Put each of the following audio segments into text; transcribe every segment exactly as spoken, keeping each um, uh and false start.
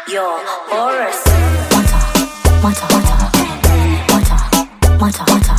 Yo, Horus. Mata, mata, mata, mata, mata, mata,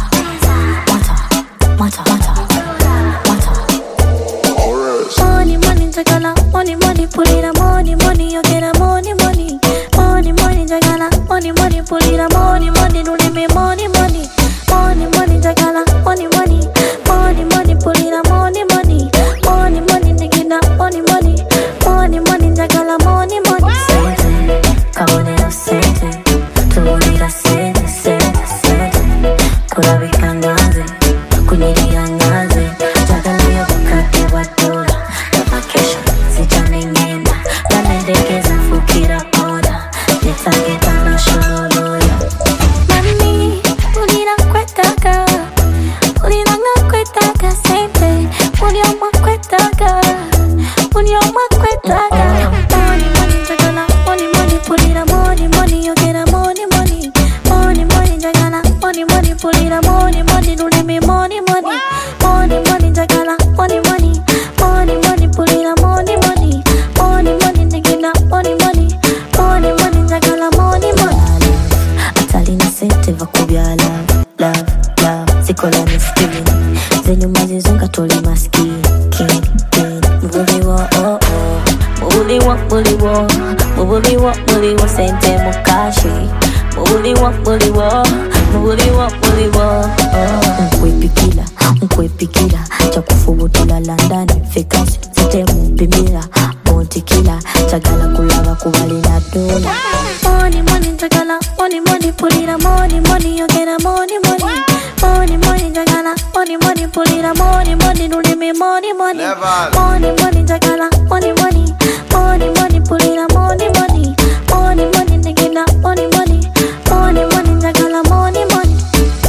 mata, mata, mata. Horus. Money, money, jagala, money, money, pull it up, money, money, you get a money, money, money, money, jagala, money, money, pull it up, money, money, do let me money, money, money, money, jagala, money, money, money, money, pull it up, money, money, money, money, nigga, money, money, money, money, jagala, money, money. Cabonero sente, tu bonita sente, sente, sente. Kula bikangaze, kunyiria ngaze. Jagalia wakati wa dola, kama kesho sijanengena. Nanendekeza fukira kona, nitageta na sholoya. Mami, ulira kwetaka, ulira nga kwetaka sente. Ulioma kwetaka, ulioma kwetaka. Money, money, jagala, money, money, pull it up, money, money, you get a money, money, money, money, jagala, money, money, pull it up, money, money, do let me money, money, money, money, jagala, money, money, money, money, pull it up, money, money, money, money, nigga, money, money, money, money, jagala, money, money. Atalina sente vakubya love, love, love, sikola miskini, zenyuma zizunga toli maskini, king, king, mubuliwa, oh, oh. Mubuliwa, mubuliwa, mubuliwa, mubuliwa, sente mukashi. Mubuliwa, mubuliwa, mubuliwa, mubuliwa. Nkwepikila, nkwepikila, chakufubutula landani, fikasi, sente mpimila, montikila, chagala kulava kubali na dola. Money, money, chagala, money, money, pulira, money, money, you get a money, money, money, money, chagala, money, money, pulira, money, money, do let me money, money, money, money, chagala, money, money, money, money, pulira, money, money, money, money, nigga, money, money, money, money, chagala, money, money.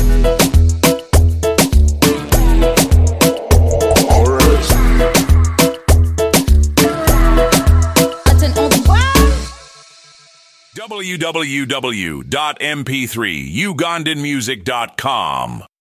Horus. w w w dot m p three ugandan music dot com